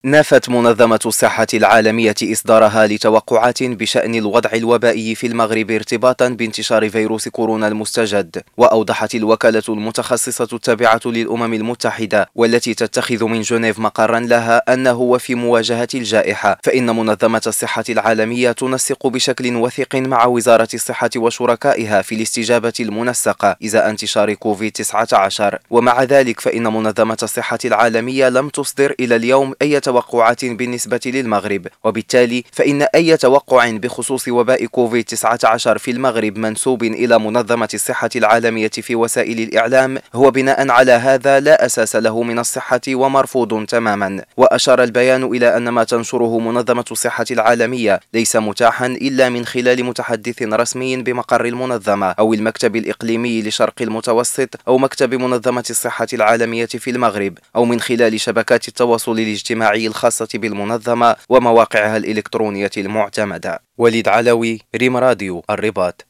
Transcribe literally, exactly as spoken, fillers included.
نفت منظمة الصحة العالمية إصدارها لتوقعات بشأن الوضع الوبائي في المغرب ارتباطا بانتشار فيروس كورونا المستجد. وأوضحت الوكالة المتخصصة التابعة للأمم المتحدة والتي تتخذ من جنيف مقرا لها أنه وفي مواجهة الجائحة فإن منظمة الصحة العالمية تنسق بشكل وثيق مع وزارة الصحة وشركائها في الاستجابة المنسقة إزاء انتشار كوفيد تسعة عشر. ومع ذلك فإن منظمة الصحة العالمية لم تصدر إلى اليوم أي توقعات بالنسبة للمغرب، وبالتالي فإن أي توقع بخصوص وباء كوفيد تسعة عشر في المغرب منسوب إلى منظمة الصحة العالمية في وسائل الإعلام هو بناء على هذا لا أساس له من الصحة ومرفوض تماما. وأشار البيان إلى أن ما تنشره منظمة الصحة العالمية ليس متاحا إلا من خلال متحدث رسمي بمقر المنظمة أو المكتب الإقليمي لشرق المتوسط أو مكتب منظمة الصحة العالمية في المغرب أو من خلال شبكات التواصل الاجتماعي الخاصة بالمنظمة ومواقعها الإلكترونية المعتمدة. وليد علوي، ريم راديو الرباط.